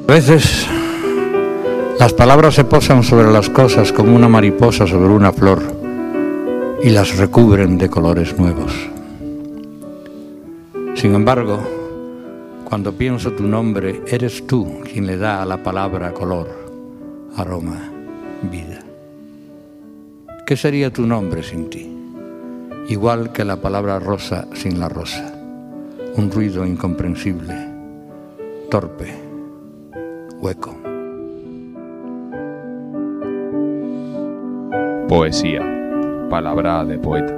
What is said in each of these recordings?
A veces las palabras se posan sobre las cosas como una mariposa sobre una flor y las recubren de colores nuevos. Sin embargo, cuando pienso tu nombre, eres tú quien le da a la palabra color, aroma, vida. ¿Qué sería tu nombre sin ti? Igual que la palabra rosa sin la rosa, un ruido incomprensible, torpe, hueco. Poesía, palabra de poeta.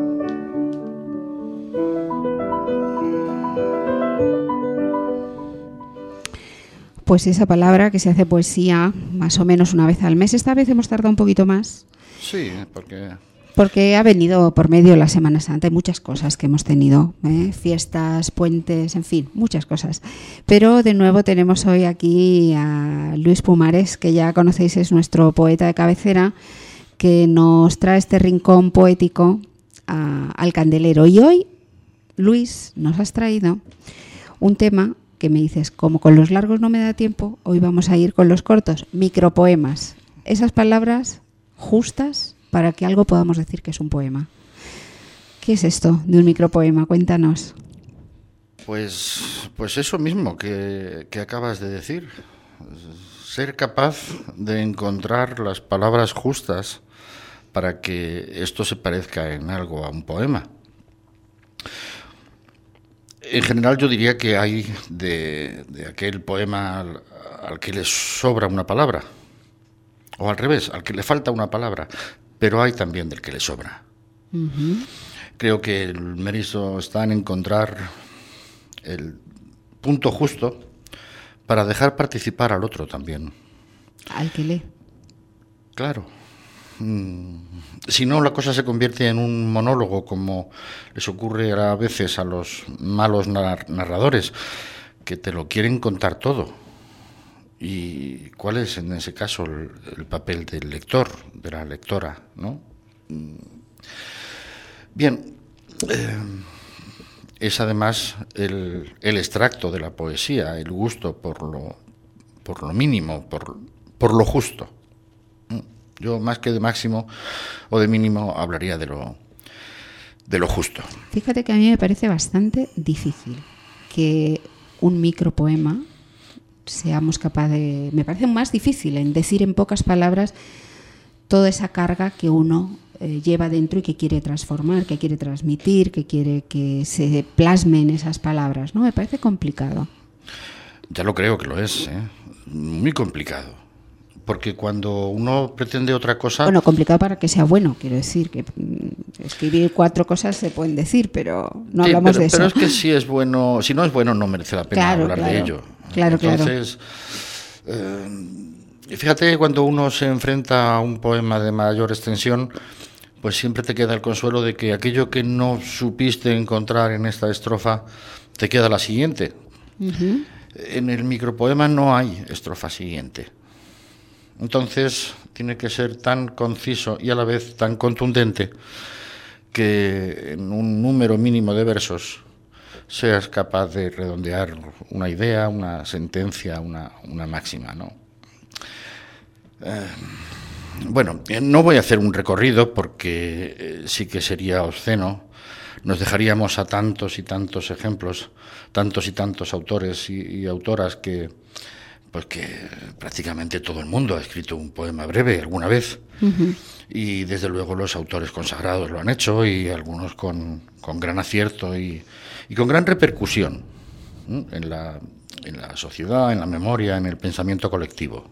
Pues esa palabra que se hace poesía más o menos una vez al mes. Esta vez hemos tardado un poquito más. Sí, porque ha venido por medio la Semana Santa. Hay muchas cosas que hemos tenido, fiestas, puentes, en fin, muchas cosas. Pero de nuevo tenemos hoy aquí a Luis Pumares, que ya conocéis, es nuestro poeta de cabecera, que nos trae este rincón poético al candelero. Y hoy, Luis, nos has traído un tema que me dices, como con los largos no me da tiempo, hoy vamos a ir con los cortos, micropoemas. Esas palabras justas para que algo podamos decir que es un poema. ¿Qué es esto de un micropoema? Cuéntanos. Pues eso mismo que acabas de decir. Ser capaz de encontrar las palabras justas para que esto se parezca en algo a un poema. En general yo diría que hay de aquel poema al que le sobra una palabra, o al revés, al que le falta una palabra, pero hay también del que le sobra. Uh-huh. Creo que el mérito está en encontrar el punto justo para dejar participar al otro también. Al que lee. Claro. Si no, la cosa se convierte en un monólogo, como les ocurre a veces a los malos narradores, que te lo quieren contar todo. ¿Y cuál es en ese caso el papel del lector, de la lectora, ¿no? Bien, es además el extracto de la poesía, el gusto por lo mínimo, por lo justo. Yo, más que de máximo o de mínimo, hablaría de lo justo. Fíjate que a mí me parece bastante difícil que un micropoema seamos capaces de... Me parece más difícil en decir en pocas palabras toda esa carga que uno lleva dentro y que quiere transformar, que quiere transmitir, que quiere que se plasmen esas palabras, ¿no? Me parece complicado. Ya lo creo que lo es, muy complicado. Porque cuando uno pretende otra cosa... Bueno, complicado para que sea bueno, quiero decir, que escribir 4 cosas se pueden decir, pero no hablamos de eso. Pero es que si es bueno, si no es bueno no merece la pena hablar de ello. Entonces, fíjate, cuando uno se enfrenta a un poema de mayor extensión, pues siempre te queda el consuelo de que aquello que no supiste encontrar en esta estrofa, te queda la siguiente. Uh-huh. En el micropoema no hay estrofa siguiente. Entonces tiene que ser tan conciso y a la vez tan contundente que en un número mínimo de versos seas capaz de redondear una idea, una sentencia, una máxima, ¿no? Bueno, no voy a hacer un recorrido porque sí que sería obsceno. Nos dejaríamos a tantos y tantos ejemplos, tantos y tantos autores y autoras que prácticamente todo el mundo ha escrito un poema breve alguna vez. Uh-huh. Y desde luego los autores consagrados lo han hecho, y algunos con gran acierto y con gran repercusión en la sociedad, en la memoria, en el pensamiento colectivo.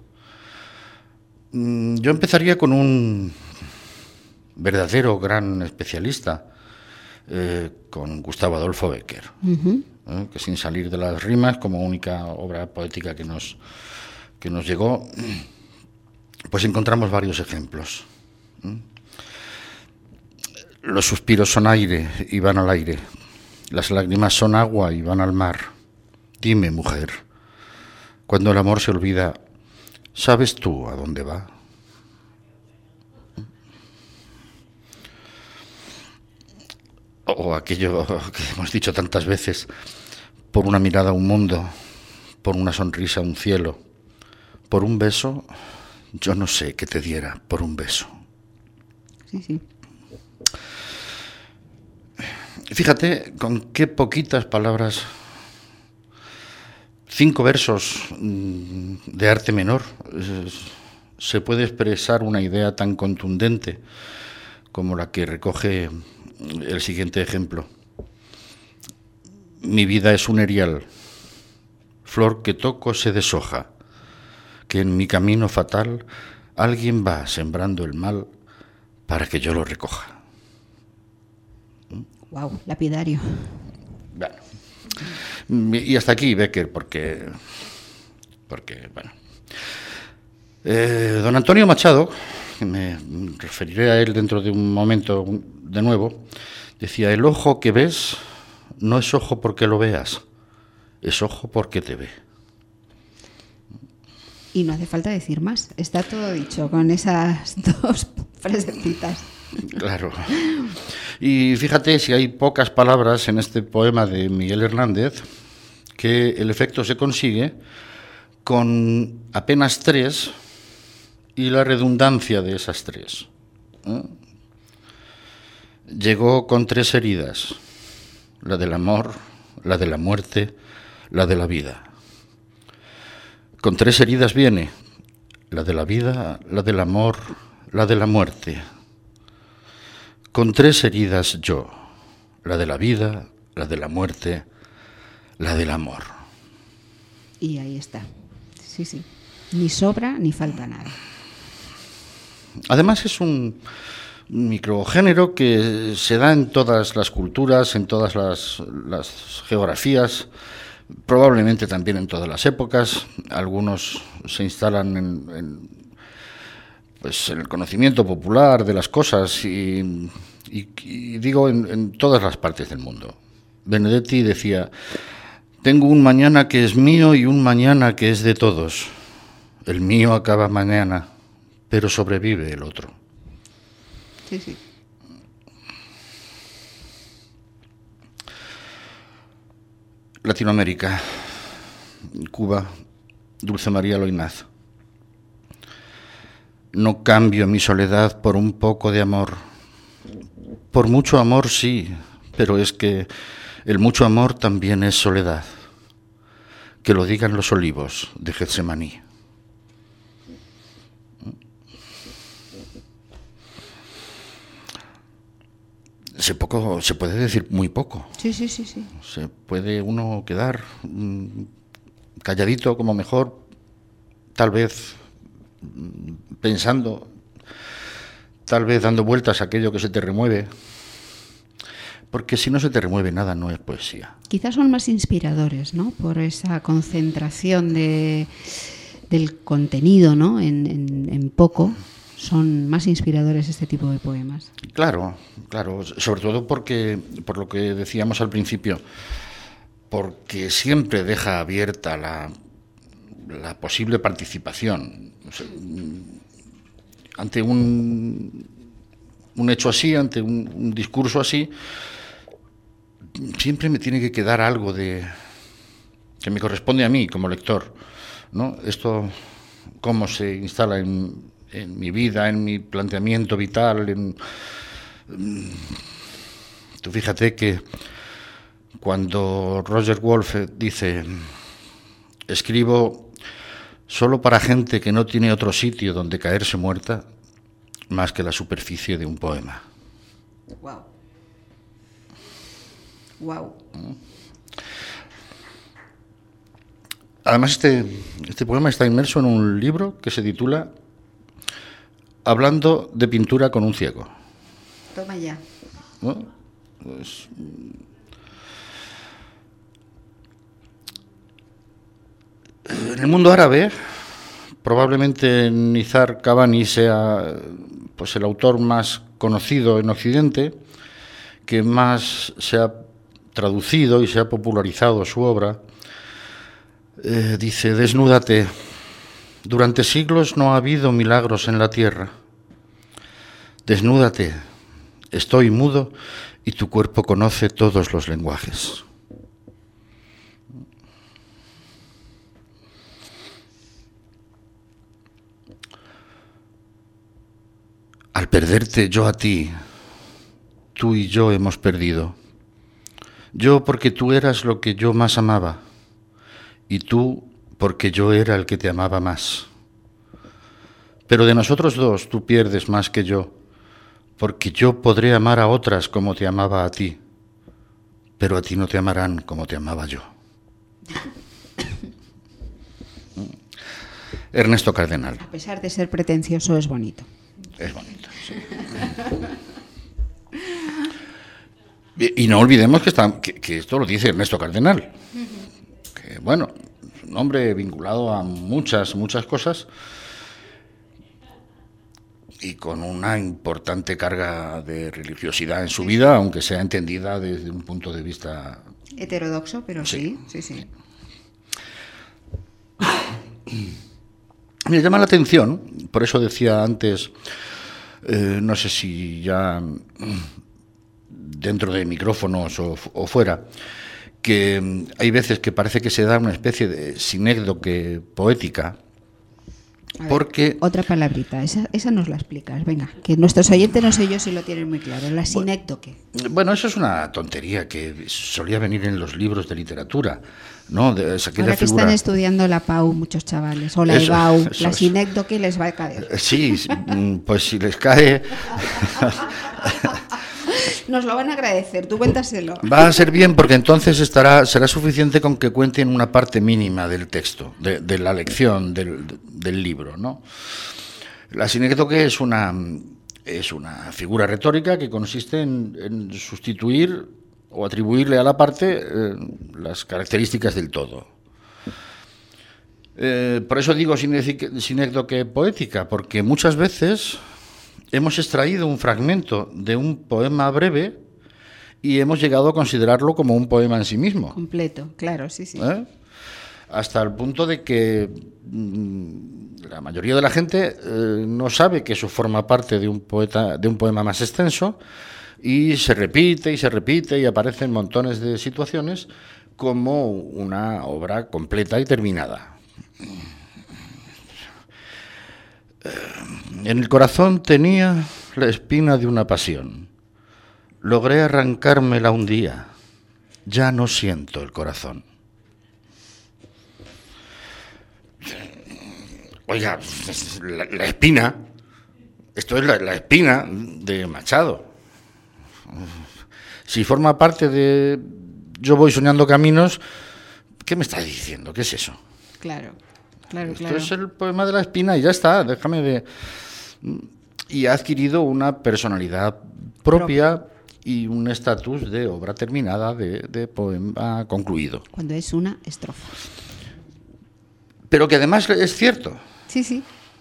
Yo empezaría con un verdadero gran especialista, con Gustavo Adolfo Bécquer. Uh-huh. Que sin salir de las rimas, como única obra poética que nos llegó, pues encontramos varios ejemplos. Los suspiros son aire y van al aire, las lágrimas son agua y van al mar. Dime, mujer, cuando el amor se olvida, ¿sabes tú a dónde va? O aquello que hemos dicho tantas veces: por una mirada un mundo, por una sonrisa un cielo, por un beso, yo no sé qué te diera por un beso. Sí, sí. Fíjate con qué poquitas palabras, 5 versos de arte menor, se puede expresar una idea tan contundente como la que recoge el siguiente ejemplo. Mi vida es un erial, flor que toco se deshoja, que en mi camino fatal alguien va sembrando el mal para que yo lo recoja. Wow, lapidario. Bueno, y hasta aquí Bécquer, porque bueno. Don Antonio Machado, que me referiré a él dentro de un momento de nuevo, decía: el ojo que ves no es ojo porque lo veas, es ojo porque te ve. Y no hace falta decir más, está todo dicho con esas 2 frasecitas. Claro. Y fíjate si hay pocas palabras en este poema de Miguel Hernández, que el efecto se consigue con apenas 3 y la redundancia de esas 3. Llegó con 3 heridas: la del amor, la de la muerte, la de la vida. Con 3 heridas viene: la de la vida, la del amor, la de la muerte. Con 3 heridas yo: la de la vida, la de la muerte, la del amor. Y ahí está. Sí, sí. Ni sobra ni falta nada. Además es un microgénero que se da en todas las culturas, en todas las geografías, probablemente también en todas las épocas. Algunos se instalan en el conocimiento popular de las cosas y digo en todas las partes del mundo. Benedetti decía: tengo un mañana que es mío y un mañana que es de todos. El mío acaba mañana, pero sobrevive el otro. Sí, sí. Latinoamérica, Cuba, Dulce María Loynaz. No cambio mi soledad por un poco de amor. Por mucho amor sí, pero es que el mucho amor también es soledad. Que lo digan los olivos de Getsemaní. Se puede decir muy poco. Sí, sí, sí, sí. Se puede uno quedar calladito como mejor, tal vez pensando, tal vez dando vueltas a aquello que se te remueve, porque si no se te remueve nada no es poesía. Quizás son más inspiradores, ¿no? Por esa concentración del contenido, ¿no? En poco. Son más inspiradores este tipo de poemas. Claro, sobre todo porque, por lo que decíamos al principio, porque siempre deja abierta la posible participación. O sea, ante un hecho así, ante un discurso así, siempre me tiene que quedar algo que me corresponde a mí como lector, ¿no? Esto, cómo se instala en mi vida, en mi planteamiento vital. Tú fíjate que cuando Roger Wolfe dice: escribo solo para gente que no tiene otro sitio donde caerse muerta más que la superficie de un poema. Wow. Wow. Además, este poema está inmerso en un libro que se titula Hablando de pintura con un ciego. Toma ya. ¿No? Pues, en el mundo árabe, probablemente Nizar Qabbani sea pues el autor más conocido en Occidente, que más se ha traducido y se ha popularizado su obra. Dice: desnúdate. Durante siglos no ha habido milagros en la tierra. Desnúdate. Estoy mudo y tu cuerpo conoce todos los lenguajes. Al perderte yo a ti, tú y yo hemos perdido. Yo porque tú eras lo que yo más amaba, y tú porque yo era el que te amaba más. Pero de nosotros dos tú pierdes más que yo, porque yo podré amar a otras como te amaba a ti, pero a ti no te amarán como te amaba yo. Ernesto Cardenal. A pesar de ser pretencioso, es bonito. Es bonito, sí. Y no olvidemos que esto lo dice Ernesto Cardenal. Que, bueno, es un hombre vinculado a muchas cosas y con una importante carga de religiosidad en su vida, aunque sea entendida desde un punto de vista heterodoxo, pero sí. Me llama la atención, por eso decía antes, no sé si ya dentro de micrófonos o fuera, que hay veces que parece que se da una especie de sinécdoque poética. Porque otra palabrita, esa nos la explicas, venga, que nuestros oyentes no sé yo si lo tienen muy claro, la sinécdoque. Bueno, eso es una tontería que solía venir en los libros de literatura, ¿no? Ahora que están estudiando la PAU muchos chavales, o la EBAU, la sinécdoque les va a caer. Sí, pues si les cae... Nos lo van a agradecer, tú cuéntaselo. Va a ser bien porque entonces será suficiente con que cuenten una parte mínima del texto, de la lección del libro, ¿no? La sinécdoque es una figura retórica que consiste en sustituir o atribuirle a la parte las características del todo. Por eso digo sinécdoque poética, porque muchas veces hemos extraído un fragmento de un poema breve y hemos llegado a considerarlo como un poema en sí mismo. Completo, claro, sí. Hasta el punto de que la mayoría de la gente no sabe que eso forma parte de un poema más extenso y se repite y aparecen montones de situaciones como una obra completa y terminada. En el corazón tenía la espina de una pasión. Logré arrancármela un día. Ya no siento el corazón. Oiga, la espina. Esto es la espina de Machado. Si forma parte de Yo voy soñando caminos, ¿qué me estás diciendo? ¿Qué es eso? Claro. Esto es el poema de la espina y ya está, déjame de... Y ha adquirido una personalidad propia y un estatus de obra terminada, de poema concluido. Cuando es una estrofa. Pero que además es cierto. Sí.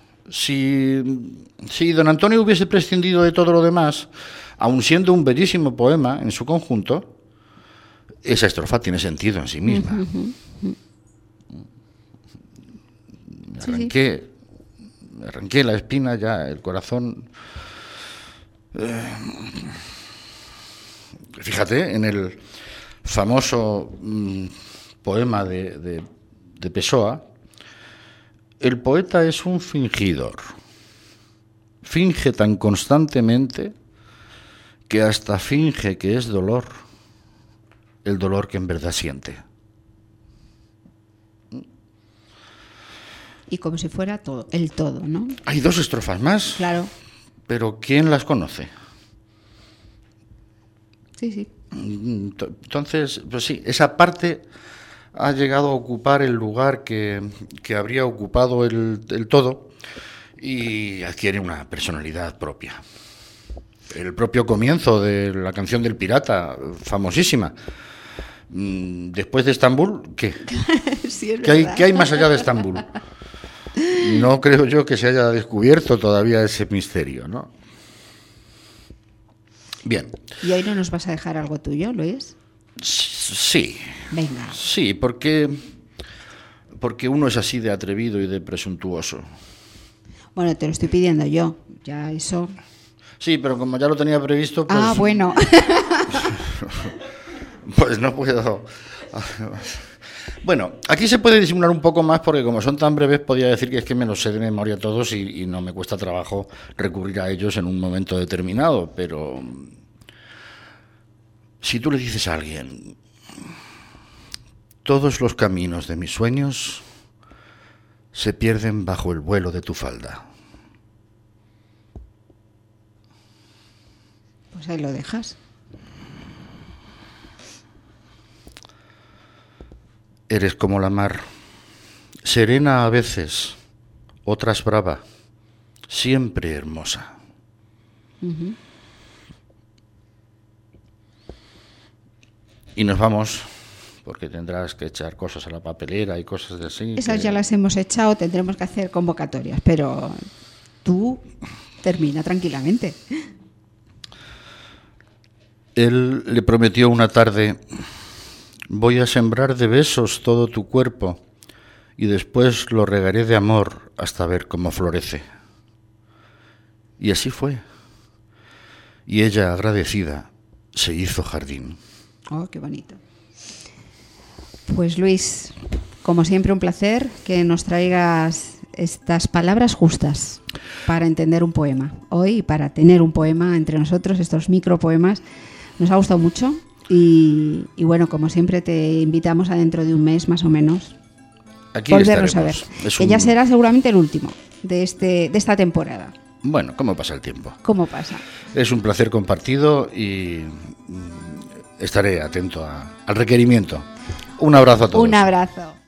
Si don Antonio hubiese prescindido de todo lo demás, aun siendo un bellísimo poema en su conjunto, esa estrofa tiene sentido en sí misma. Me arranqué la espina, ya el corazón. Fíjate, en el famoso poema de Pessoa, el poeta es un fingidor. Finge tan constantemente que hasta finge que es dolor, el dolor que en verdad siente. Y como si fuera todo, el todo, ¿no? Hay dos estrofas más. Claro. Pero ¿quién las conoce? Sí. Entonces, pues sí, esa parte ha llegado a ocupar el lugar que habría ocupado el todo y adquiere una personalidad propia. El propio comienzo de la canción del pirata, famosísima. Después de Estambul, ¿qué? Sí, es ¿Qué hay más allá de Estambul? No creo yo que se haya descubierto todavía ese misterio, ¿no? Bien. ¿Y hoy no nos vas a dejar algo tuyo, Luis? Sí. Venga. Sí, porque uno es así de atrevido y de presuntuoso. Bueno, te lo estoy pidiendo yo, ya eso... Sí, pero como ya lo tenía previsto, pues... Ah, bueno. Pues no puedo... Bueno, aquí se puede disimular un poco más porque como son tan breves podría decir que es que me los sé de memoria todos y no me cuesta trabajo recurrir a ellos en un momento determinado, pero si tú le dices a alguien, todos los caminos de mis sueños se pierden bajo el vuelo de tu falda. Pues ahí lo dejas. Eres como la mar, serena a veces, otras brava, siempre hermosa. Uh-huh. Y nos vamos, porque tendrás que echar cosas a la papelera y cosas de así. Esas ya las hemos echado, tendremos que hacer convocatorias, pero tú termina tranquilamente. Él le prometió una tarde: voy a sembrar de besos todo tu cuerpo y después lo regaré de amor hasta ver cómo florece. Y así fue. Y ella, agradecida, se hizo jardín. Oh, qué bonito. Pues Luis, como siempre un placer que nos traigas estas palabras justas para entender un poema. Hoy, para tener un poema entre nosotros, estos micropoemas, nos ha gustado mucho. Y bueno, como siempre te invitamos a dentro de un mes más o menos Aquí volvernos a ver. Es Que ya será seguramente el último de esta temporada. Bueno, ¿cómo pasa el tiempo? ¿Cómo pasa? Es un placer compartido y estaré atento al requerimiento. Un abrazo a todos. Un abrazo.